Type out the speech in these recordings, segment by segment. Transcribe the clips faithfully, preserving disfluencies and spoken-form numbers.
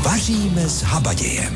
Vaříme s Habadějem.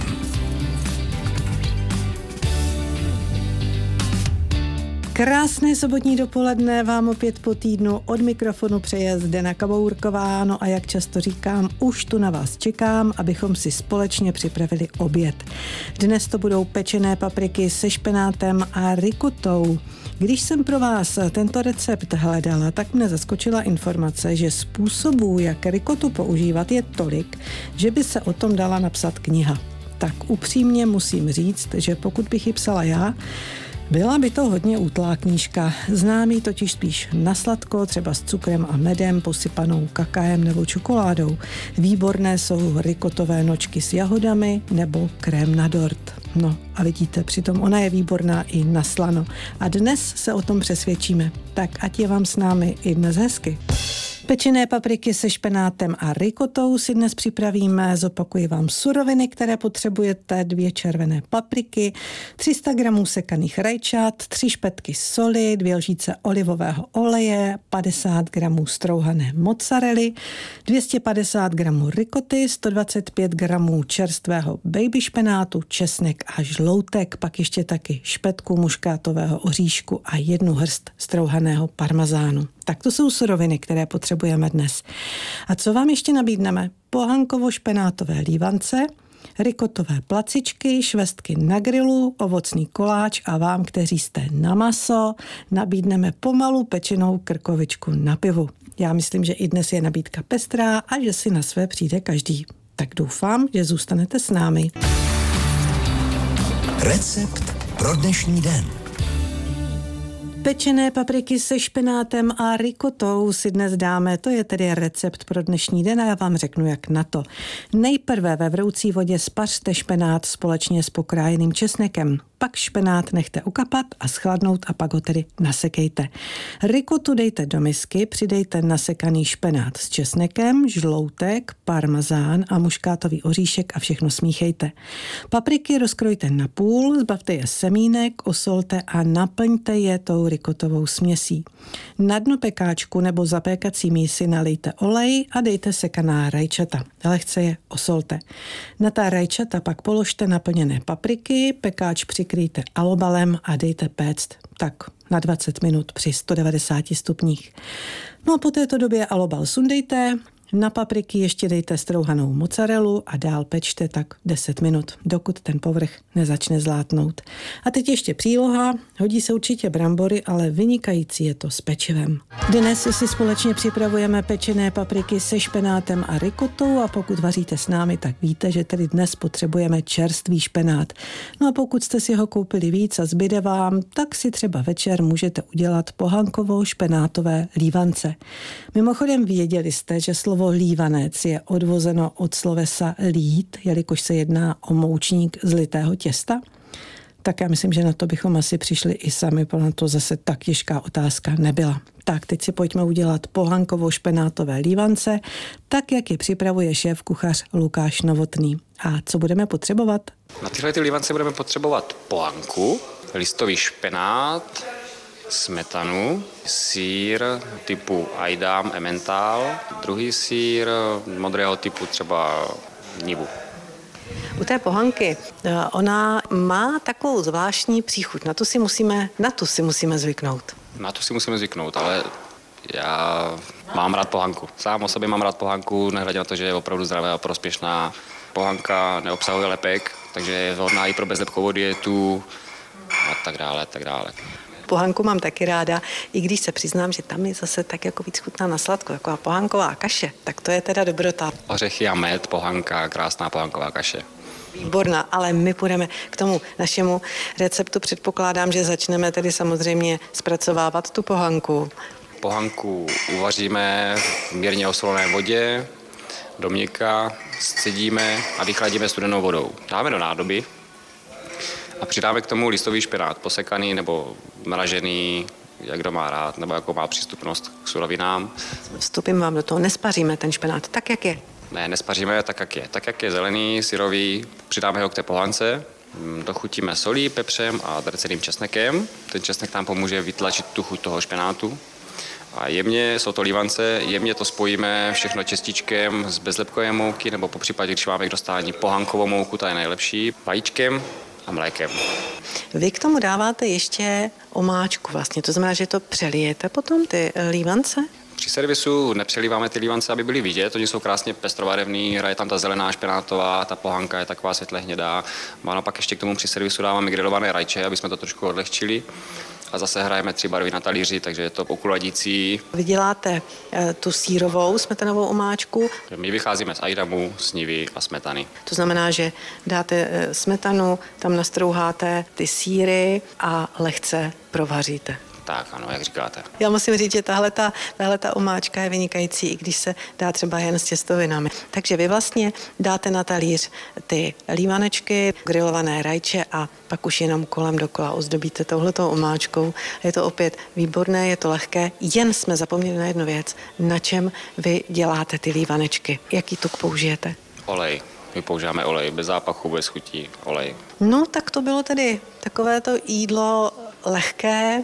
Krásné sobotní dopoledne vám opět po týdnu od mikrofonu přeje Zdena Kabourková. No a jak často říkám, už tu na vás čekám, abychom si společně připravili oběd. Dnes to budou pečené papriky se špenátem a rikotou. Když jsem pro vás tento recept hledala, tak mne zaskočila informace, že způsobů, jak rikotu používat, je tolik, že by se o tom dala napsat kniha. Tak upřímně musím říct, že pokud bych ji psala já, byla by to hodně útlá knížka. Znám ji totiž spíš na sladko, třeba s cukrem a medem, posypanou kakaem nebo čokoládou. Výborné jsou rikotové nočky s jahodami nebo krém na dort. No a vidíte, přitom ona je výborná i na slano. A dnes se o tom přesvědčíme. Tak ať je vám s námi i dnes hezky. Pečené papriky se špenátem a rikotou si dnes připravíme. Zopakuji vám suroviny, které potřebujete. Dvě červené papriky, tři sta gramů sekaných rajčat, tři špetky soli, dvě lžíce olivového oleje, padesát gramů strouhané mozzarelly, dvě stě padesát gramů rikoty, sto dvacet pět gramů čerstvého baby špenátu, česnek a žloutek, pak ještě taky špetku muškátového oříšku a jednu hrst strouhaného parmazánu. Tak to jsou suroviny, které potřebujeme dnes. A co vám ještě nabídneme? Pohankovo-špenátové lívance, rikotové placičky, švestky na grilu, ovocný koláč a vám, kteří jste na maso, nabídneme pomalu pečenou krkovičku na pivu. Já myslím, že i dnes je nabídka pestrá a že si na své přijde každý. Tak doufám, že zůstanete s námi. Recept pro dnešní den. Pečené papriky se špenátem a rikotou si dnes dáme, to je tedy recept pro dnešní den a já vám řeknu, jak na to. Nejprve ve vroucí vodě spařte špenát společně s pokrájeným česnekem. Pak špenát nechte ukapat a schladnout a pak ho tedy nasekejte. Rikotu dejte do misky, přidejte nasekaný špenát s česnekem, žloutek, parmazán a muškátový oříšek a všechno smíchejte. Papriky rozkrojte na půl, zbavte je semínek, osolte a naplňte je tou rikotovou směsí. Na dno pekáčku nebo zapékací mísy nalijte olej a dejte sekaná rajčata. Lehce je osolte. Na ta rajčata pak položte naplněné papriky, pekáč přikryjte alobalem a dejte péct tak na dvacet minut při sto devadesáti stupních. No a po této době alobal sundejte, na papriky ještě dejte strouhanou mozzarellu a dál pečte tak deset minut, dokud ten povrch nezačne zlátnout. A teď ještě příloha, hodí se určitě brambory, ale vynikající je to s pečivem. Dnes si společně připravujeme pečené papriky se špenátem a rikotou a pokud vaříte s námi, tak víte, že tedy dnes potřebujeme čerstvý špenát. No a pokud jste si ho koupili víc a zbyde vám, tak si třeba večer můžete udělat pohankovo špenátové lívance. Mimochodem věděli jste, že slovo lívanec je odvozeno od slovesa lít, jelikož se jedná o moučník z litého těsta? Tak já myslím, že na to bychom asi přišli i sami, protože to zase tak těžká otázka nebyla. Tak teď si pojďme udělat pohankovo-špenátové lívance, tak jak je připravuje šéf kuchař Lukáš Novotný. A co budeme potřebovat? Na tyhle ty lívance budeme potřebovat pohanku, listový špenát, smetanu, sýr typu Aidam, Emmental, druhý sýr modrého typu třeba Nivu. U té pohanky, ona má takovou zvláštní příchuť, na tu si musíme, na tu si musíme zvyknout. Na tu si musíme zvyknout, ale já mám rád pohanku. Sám o sobě mám rád pohanku, nehledě na to, že je opravdu zdravá a prospěšná. Pohanka neobsahuje lepek, takže je vhodná i pro bezlepkovou dietu a tak dále, a tak dále. Pohanku mám taky ráda, i když se přiznám, že tam je zase tak jako víc chutná na sladko, jako pohanková kaše, tak to je teda dobrota. Ořechy a med, pohanka, krásná pohanková kaše. Výborná, ale my půjdeme k tomu našemu receptu. Předpokládám, že začneme tedy samozřejmě zpracovávat tu pohanku. Pohanku uvaříme v mírně osolené vodě, do měka, scedíme a vychladíme studenou vodou. Dáme do nádoby a přidáme k tomu listový špenát, posekaný nebo mražený, jak kdo má rád, nebo jako má přístupnost k surovinám. Vstupím vám do toho, nespaříme ten špenát tak, jak je. Ne, nespaříme tak, jak je. Tak, jak je zelený, syrový, přidáme ho k té pohance, dochutíme solí, pepřem a drceným česnekem. Ten česnek nám pomůže vytlačit tu chuť toho špenátu. A jemně, jsou to lívance, jemně to spojíme všechno čestičkem z bezlepkové mouky, nebo po případě, když máme k dostání pohankovou mouku, ta je nejlepší, vajíčkem a mlékem. Vy k tomu dáváte ještě omáčku vlastně, to znamená, že to přelijete potom ty lívance? Při servisu nepřelíváme ty lívance, aby byly vidět, oni jsou krásně pestrobarevný, hraje tam ta zelená špenátová, ta pohanka je taková světle hnědá. A naopak ještě k tomu při servisu dáváme grilované rajče, aby jsme to trošku odlehčili. A zase hrajeme tři barvy na talíři, takže je to okuladící. Vy děláte e, tu sýrovou smetanovou omáčku. My vycházíme z ajdamu, snivy a smetany. To znamená, že dáte e, smetanu, tam nastrouháte ty sýry a lehce provaříte. Tak, ano, jak říkáte. Já musím říct, že tahle ta, tahle ta omáčka je vynikající, i když se dá třeba jen s těstovinami. Takže vy vlastně dáte na talíř ty lívanečky, grilované rajče a pak už jenom kolem dokola ozdobíte touhletou omáčkou. Je to opět výborné, je to lehké, jen jsme zapomněli na jednu věc, na čem vy děláte ty lívanečky. Jaký tuk použijete? Olej. My používáme olej, bez zápachu, bez chutí, olej. No, tak to bylo tedy takovéto jídlo lehké,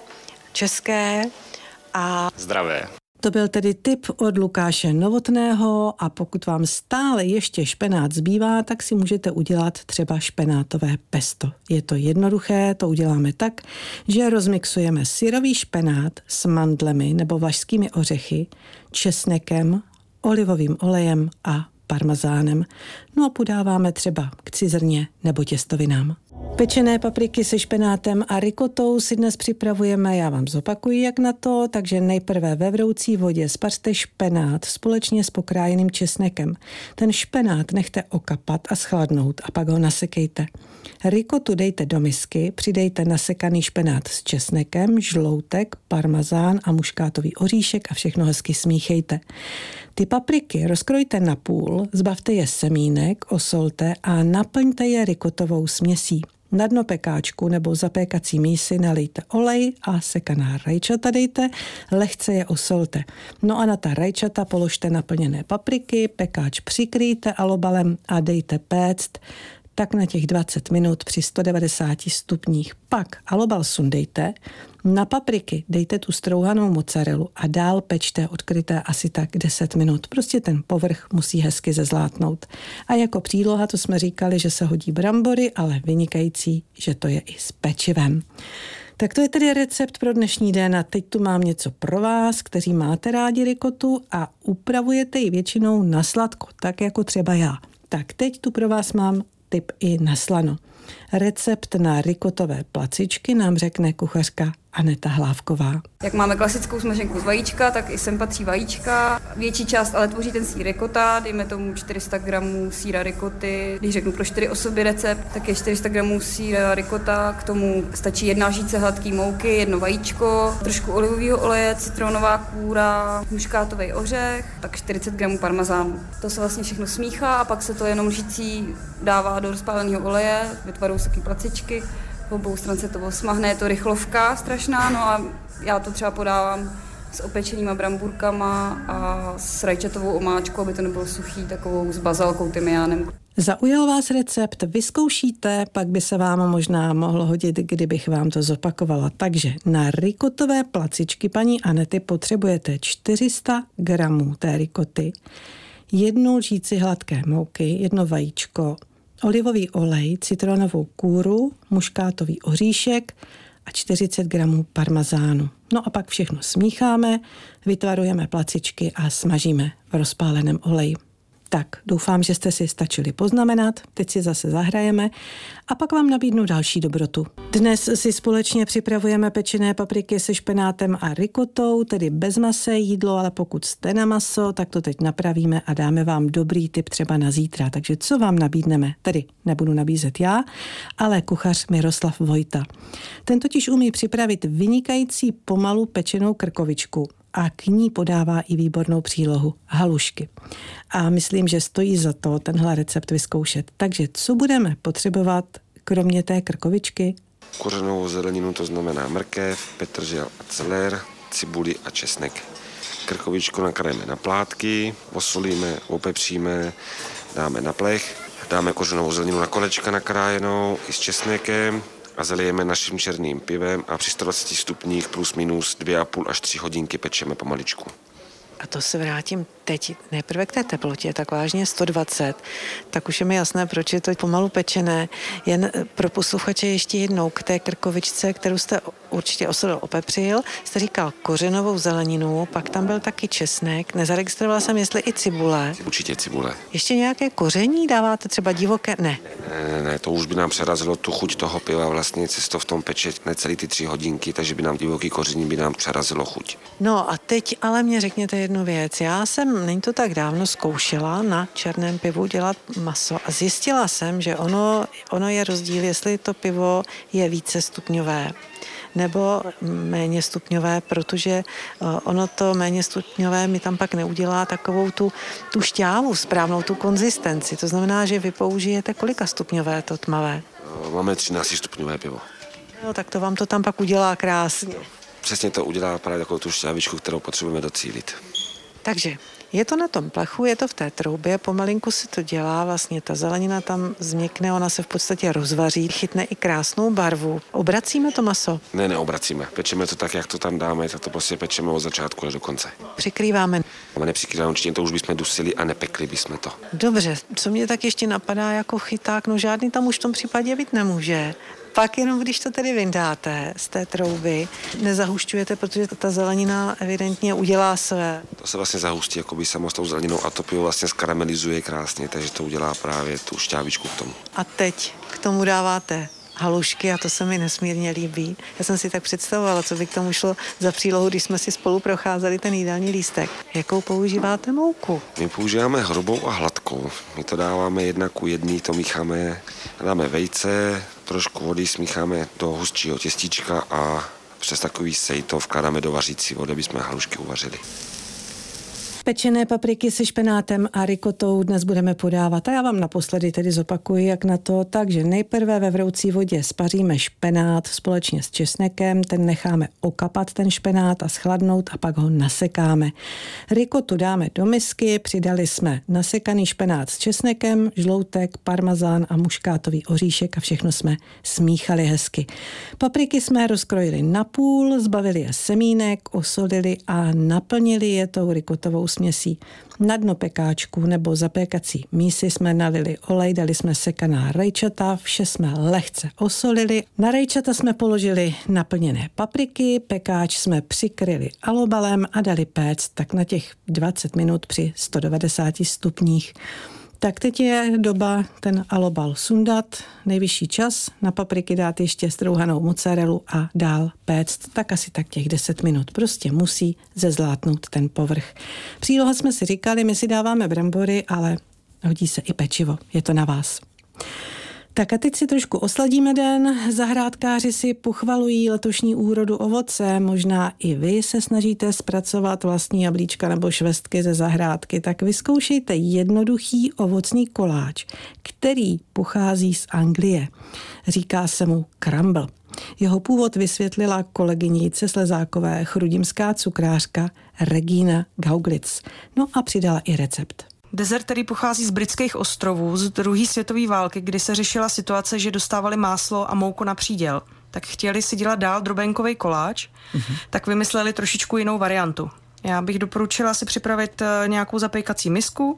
české a zdravé. To byl tedy tip od Lukáše Novotného a pokud vám stále ještě špenát zbývá, tak si můžete udělat třeba špenátové pesto. Je to jednoduché, to uděláme tak, že rozmixujeme syrový špenát s mandlemi nebo vlašskými ořechy, česnekem, olivovým olejem a parmazánem. No a podáváme třeba k cizrně nebo těstovinám. Pečené papriky se špenátem a rikotou si dnes připravujeme, já vám zopakuji, jak na to, takže nejprve ve vroucí vodě spařte špenát společně s pokrájeným česnekem. Ten špenát nechte okapat a schladnout a pak ho nasekejte. Rikotu dejte do misky, přidejte nasekaný špenát s česnekem, žloutek, parmazán a muškátový oříšek a všechno hezky smíchejte. Ty papriky rozkrojte na půl, zbavte je semínek, osolte a naplňte je rikotovou směsí. Na dno pekáčku nebo zapékací mísy nalijte olej a sekaná rajčata dejte, lehce je osolte. No a na ta rajčata položte naplněné papriky, pekáč přikryjte alobalem a dejte péct tak na těch dvacet minut při sto devadesáti stupních. Pak alobal sundejte, na papriky dejte tu strouhanou mozzarellu a dál pečte odkryté asi tak deset minut. Prostě ten povrch musí hezky zezlátnout. A jako příloha, to jsme říkali, že se hodí brambory, ale vynikající, že to je i s pečivem. Tak to je tedy recept pro dnešní den a teď tu mám něco pro vás, kteří máte rádi rikotu a upravujete ji většinou na sladko, tak jako třeba já. Tak teď tu pro vás mám tip i na slano. Recept na rikotové placičky nám řekne kuchařka Aneta Hlávková. Jak máme klasickou smaženku z vajíčka, tak i sem patří vajíčka. Větší část ale tvoří ten sýr rikota, dejme tomu čtyři sta gramů sýra rikoty. Když řeknu pro čtyři osoby recept, tak je čtyři sta gramů sýra rikota, k tomu stačí jedna lžíce hladké mouky, jedno vajíčko, trošku olivového oleje, citronová kůra, muškátový ořech, tak čtyřicet gramů parmazánu. To se vlastně všechno smíchá a pak se to jenom lžící dává do rozpáleného oleje, vytvarou se taky placičky. Po obou stran se to osmahne, je to rychlovka strašná, no a já to třeba podávám s opečenýma bramburkama a s rajčatovou omáčkou, aby to nebylo suchý, takovou s bazalkou, tymiánem. Zaujal vás recept, vyzkoušíte, pak by se vám možná mohlo hodit, kdybych vám to zopakovala. Takže na rikotové placičky paní Anety potřebujete čtyři sta gramů té rikoty, jednu lžíci hladké mouky, jedno vajíčko, olivový olej, citronovou kůru, muškátový oříšek a čtyřicet gramů parmazánu. No a pak všechno smícháme, vytvarujeme placičky a smažíme v rozpáleném oleji. Tak, doufám, že jste si stačili poznamenat, teď si zase zahrajeme a pak vám nabídnu další dobrotu. Dnes si společně připravujeme pečené papriky se špenátem a rikotou, tedy bez mase jídlo, ale pokud jste na maso, tak to teď napravíme a dáme vám dobrý tip třeba na zítra. Takže co vám nabídneme? Tedy nebudu nabízet já, ale kuchař Miroslav Vojta. Ten totiž umí připravit vynikající pomalu pečenou krkovičku a k ní podává i výbornou přílohu halušky. A myslím, že stojí za to tenhle recept vyzkoušet. Takže co budeme potřebovat kromě té krkovičky? Kořenovou zeleninu, to znamená mrkev, petržel a celer, cibuli a česnek. Krkovičku nakrájeme na plátky, osolíme, opepříme, dáme na plech, dáme kořenovou zeleninu na kolečka nakrájenou i s česnekem a zalijeme naším černým pivem a při sto dvaceti stupních plus minus dvě a půl až tři hodinky pečeme pomaličku. A to se vrátím teď nejprve k té teplotě, tak vážně sto dvacet, tak už je mi jasné, proč je to pomalu pečené. Jen pro posluchače ještě jednou k té krkovičce, kterou jste určitě osolil, opepřil, jste říkal kořenovou zeleninu, pak tam byl taky česnek, nezaregistrovala jsem, jestli i cibule. Určitě cibule. Ještě nějaké koření dáváte, třeba divoké? Ne. Ne, ne, ne, to už by nám přerazilo tu chuť toho piva, vlastně se to v tom peče necelý ty tři hodinky, takže by nám divoký koření by nám přerazilo chuť. No a teď ale mě řekněte jednu věc. Já jsem, není to tak dávno, zkoušela na černém pivu dělat maso a zjistila jsem, že ono, ono je rozdíl, jestli to pivo je více stupňové nebo méně stupňové, protože ono to méně stupňové mi tam pak neudělá takovou tu, tu šťávu, správnou tu konzistenci. To znamená, že vy použijete kolika stupňové to tmavé? Máme třináct stupňové pivo. No tak to vám to tam pak udělá krásně. Přesně to udělá právě takovou tu šťávičku, kterou potřebujeme docílit. Takže je to na tom plechu, je to v té troubě, pomalinku se to dělá, vlastně ta zelenina tam změkne, ona se v podstatě rozvaří, chytne i krásnou barvu. Obracíme to maso? Ne, neobracíme. Pečeme to tak, jak to tam dáme, tak to prostě pečeme od začátku až do konce. Přikrýváme? Ale nepřikrýváme, určitě to už bychom dusili a nepekli bychom to. Dobře, co mě tak ještě napadá jako chyták, no žádný tam už v tom případě být nemůže. Pak jenom, když to tedy vyndáte z té trouby, nezahušťujete, protože ta zelenina evidentně udělá své. To se vlastně zahustí jakoby samo s tou zeleninou a to pivo vlastně skaramelizuje krásně, takže to udělá právě tu šťávičku k tomu. A teď k tomu dáváte halušky a to se mi nesmírně líbí. Já jsem si tak představovala, co by k tomu šlo za přílohu, když jsme si spolu procházeli ten jídelní lístek. Jakou používáte mouku? My používáme hrubou a hladkou. My to dáváme jedna ku jedný, to mícháme, dáme vejce, trošku vody smícháme do hustšího těstíčka a přes takový sej to vkládáme do vařící vody, aby jsme halušky uvařili. Pečené papriky se špenátem a rikotou dnes budeme podávat. A já vám naposledy tedy zopakuji, jak na to. Takže nejprve ve vroucí vodě spaříme špenát společně s česnekem, ten necháme okapat ten špenát a schladnout a pak ho nasekáme. Rikotu dáme do misky, přidali jsme nasekaný špenát s česnekem, žloutek, parmazán a muškátový oříšek a všechno jsme smíchali hezky. Papriky jsme rozkrojili na půl, zbavili je semínek, osolili a naplnili je tou rikotovou směsí. Na dno pekáčku nebo zapékací mísy jsme nalili olej, dali jsme sekaná rajčata, vše jsme lehce osolili. Na rajčata jsme položili naplněné papriky, pekáč jsme přikryli alobalem a dali péct tak na těch dvacet minut při sto devadesát stupních. Tak teď je doba ten alobal sundat, nejvyšší čas, na papriky dát ještě strouhanou mozzarellu a dál péct, tak asi tak těch deset minut. Prostě musí zezlátnout ten povrch. Příloha jsme si říkali, my si dáváme brambory, ale hodí se i pečivo, je to na vás. Tak a teď si trošku osladíme den. Zahrádkáři si pochvalují letošní úrodu ovoce. Možná i vy se snažíte zpracovat vlastní jablíčka nebo švestky ze zahrádky. Tak vyzkoušejte jednoduchý ovocný koláč, který pochází z Anglie. Říká se mu crumble. Jeho původ vysvětlila kolegynice Slezákové, chrudimská cukrářka Regina Gauglitz. No a přidala i recept. Dezert, který pochází z Britských ostrovů z druhé světové války, kdy se řešila situace, že dostávali máslo a mouku na příděl. Tak chtěli si dělat dál drobenkový koláč, mm-hmm. tak vymysleli trošičku jinou variantu. Já bych doporučila si připravit nějakou zapékací misku.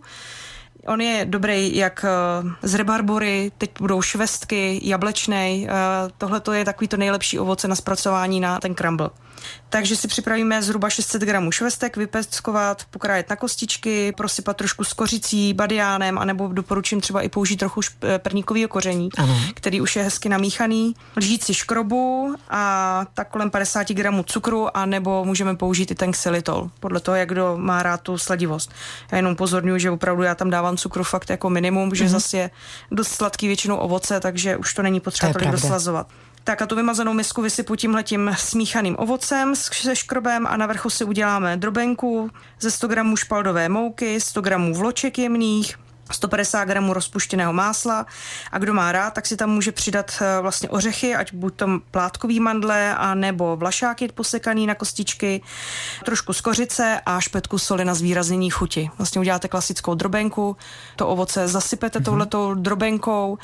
On je dobrý jak z rebarbory, teď budou švestky, jablečnej. Tohle je takový to nejlepší ovoce na zpracování na ten crumble. Takže si připravíme zhruba šest set gramů švestek, vypeckovat, pokrájet na kostičky, prosypat trošku s kořicí, badiánem, anebo doporučím třeba i použít trochu perníkového koření, ano. který už je hezky namíchaný. Lžíci škrobu a tak kolem padesát gramů cukru, anebo můžeme použít i ten xylitol, podle toho, jak kdo má rád tu sladivost. Já jenom pozorňuji, že opravdu já tam dávám cukru fakt jako minimum, mm-hmm. že zase je dost sladký většinou ovoce, takže už to není potřeba tolik doslazovat. Tak a tu vymazanou misku vysypu tímhletím smíchaným ovocem se škrobem a na vrchu si uděláme drobenku ze sto gramů špaldové mouky, sto gramů vloček jemných, sto padesát gramů rozpuštěného másla a kdo má rád, tak si tam může přidat vlastně ořechy, ať buď tam plátkový mandle, a nebo vlašáky posekaný na kostičky, trošku z kořice a špetku soli na zvýraznění chuti. Vlastně uděláte klasickou drobenku, to ovoce zasypete mm-hmm. touhletou drobenkou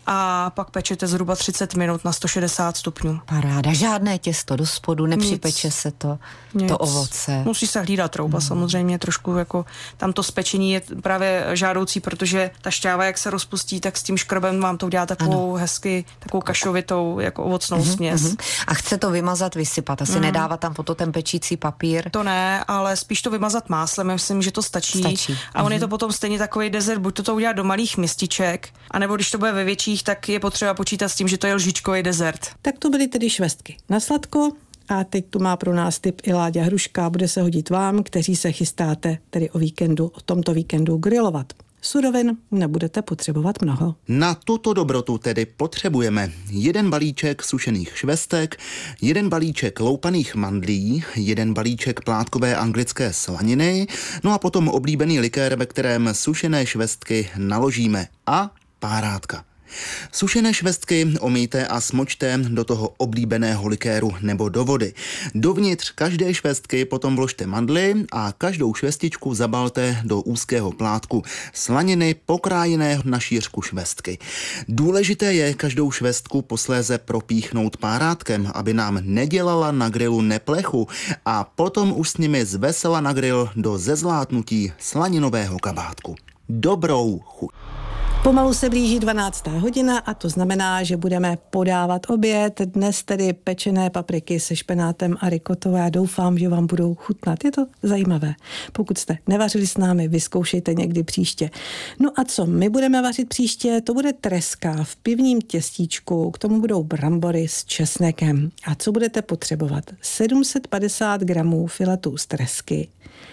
a pak pečete zhruba třicet minut na sto šedesát stupňů. Paráda, žádné těsto do spodu, nepřipeče Nic. se to, Nic. to ovoce. Musí se hlídat trouba mm. samozřejmě, trošku jako tam to spečení je právě žádoucí, protože ta šťáva, jak se rozpustí, tak s tím škrobem vám to udělá takovou ano. hezky, takovou kašovitou, jako ovocnou mm-hmm, směs. Mm-hmm. A chce to vymazat, vysypat, asi mm. nedávat tam potom ten pečící papír? To ne, ale spíš to vymazat máslem, myslím, že to stačí. stačí. A on mm-hmm. je to potom stejně takový dezert, buď to, to udělat do malých mističek, anebo když to bude ve větších, tak je potřeba počítat s tím, že to je lžičkový dezert. Tak to byly tedy švestky na sladko. A teď tu má pro nás tip i Láďa Hruška, bude se hodit vám, kteří se chystáte tedy o víkendu, o tomto víkendu grilovat. Surovin nebudete potřebovat mnoho. Na tuto dobrotu tedy potřebujeme jeden balíček sušených švestek, jeden balíček loupaných mandlí, jeden balíček plátkové anglické slaniny, no a potom oblíbený likér, ve kterém sušené švestky naložíme, a párátka. Sušené švestky omýjte a smočte do toho oblíbeného likéru nebo do vody. Dovnitř každé švestky potom vložte mandly a každou švestičku zabalte do úzkého plátku slaniny pokrájeného na šířku švestky. Důležité je každou švestku posléze propíchnout párátkem, aby nám nedělala na grilu neplechu, a potom už s nimi zvesela na grill do zezlátnutí slaninového kabátku. Dobrou chuť. Pomalu se blíží dvanáctá hodina a to znamená, že budeme podávat oběd. Dnes tedy pečené papriky se špenátem a rikotou. Já doufám, že vám budou chutnat. Je to zajímavé. Pokud jste nevařili s námi, vyzkoušejte někdy příště. No a co my budeme vařit příště? To bude treska v pivním těstíčku. K tomu budou brambory s česnekem. A co budete potřebovat? sedm set padesát gramů filetů z tresky,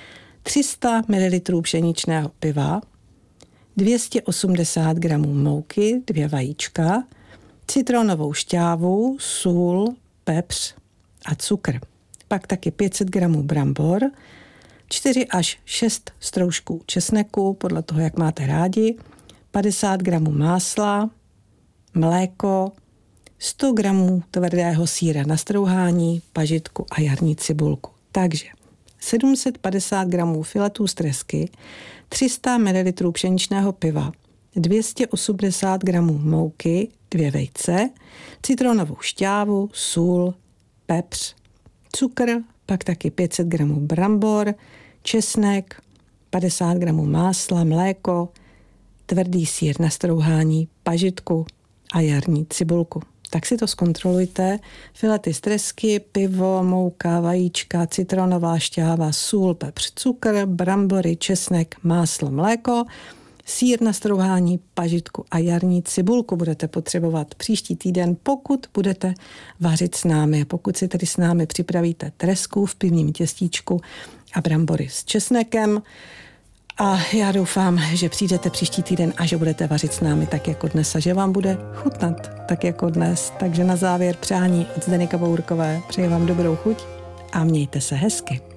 tři sta mililitrů pšeničného piva, dvě stě osmdesát gramů mouky, dvě vajíčka, citronovou šťávu, sůl, pepř a cukr. Pak taky pět set gramů brambor, čtyři až šest stroužků česneku, podle toho, jak máte rádi, padesát gramů másla, mléko, sto gramů tvrdého sýra na strouhání, pažitku a jarní cibulku. Takže sedm set padesát gramů filetů z tresky, tři sta mililitrů pšeničného piva, dvě stě osmdesát gramů mouky, dvě vejce, citronovou šťávu, sůl, pepř, cukr, pak taky pět set gramů brambor, česnek, padesát gramů másla, mléko, tvrdý sýr na strouhání, pažitku a jarní cibulku. Tak si to zkontrolujte. Filety z tresky, pivo, mouka, vajíčka, citronová šťáva, sůl, pepř, cukr, brambory, česnek, máslo, mléko, sýr na strouhání, pažitku a jarní cibulku budete potřebovat příští týden, pokud budete vařit s námi. Pokud si tedy s námi připravíte tresku v pivním těstíčku a brambory s česnekem. A já doufám, že přijdete příští týden a že budete vařit s námi tak jako dnes a že vám bude chutnat tak jako dnes. Takže na závěr přání od Zdeny Kabourkové. Přeji vám dobrou chuť a mějte se hezky.